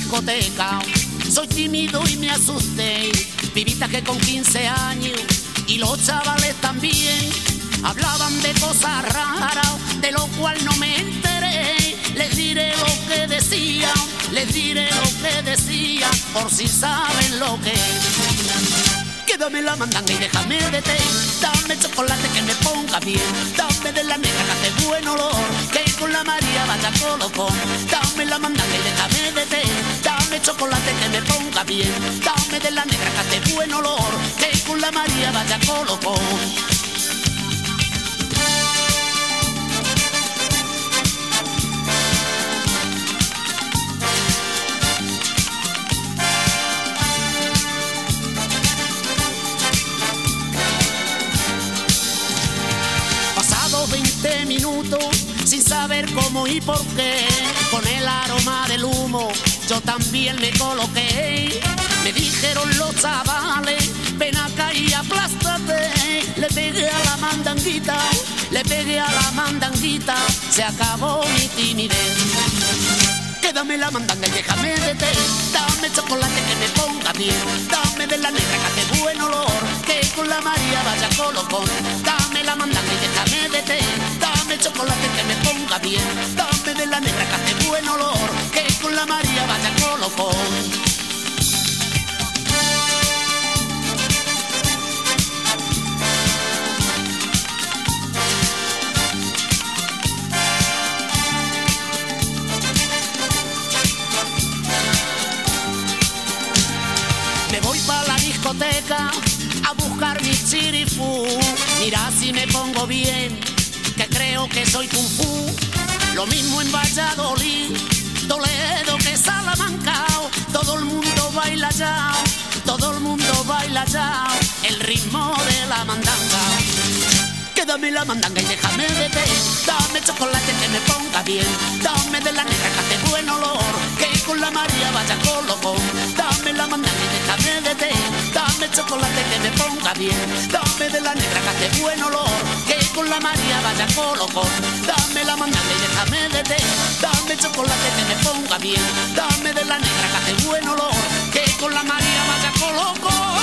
discoteca. Soy tímido y me asusté. Pibita que con 15 años y los chavales también hablaban de cosas raras, de lo cual no me enteré. Les diré lo que decían, les diré lo que decían, por si saben lo que es. Dame la mandanga y déjame de té. Dame chocolate que me ponga bien. Dame de la negra que hace buen olor, que con la María vaya colocón. Dame la mandanga y déjame de té. Dame chocolate que me ponga bien. Dame de la negra que hace buen olor, que con la María vaya colocón. Minutos sin saber cómo y por qué, con el aroma del humo yo también me coloqué. Me dijeron los chavales, ven acá y aplástate. Le pegué a la mandanguita, le pegué a la mandanguita, se acabó mi timidez. Dame la mandanga y déjame de té. Dame chocolate que me ponga bien. Dame de la negra que hace buen olor, que con la María vaya colocón. Dame la mandanga y déjame de té. Dame chocolate que me ponga bien. Dame de la negra que hace buen olor, que con la María vaya colocón. A buscar mi chirifú. Mira si me pongo bien, que creo que soy kung fu. Lo mismo en Valladolid, Toledo que Salamanca. Todo el mundo baila ya, todo el mundo baila ya el ritmo de la mandanga. Dame la mandanga y déjame de té. Dame chocolate que me ponga bien. Dame de la negra que hace buen olor, que con la María vaya colocón. Dame la mandanga y déjame de té. Dame chocolate que me ponga bien. Dame de la negra que hace buen olor, que con la María vaya colocón. Dame la mandanga y déjame de té. Dame chocolate que me ponga bien. Dame de la negra que hace buen olor, que con la María vaya colocón.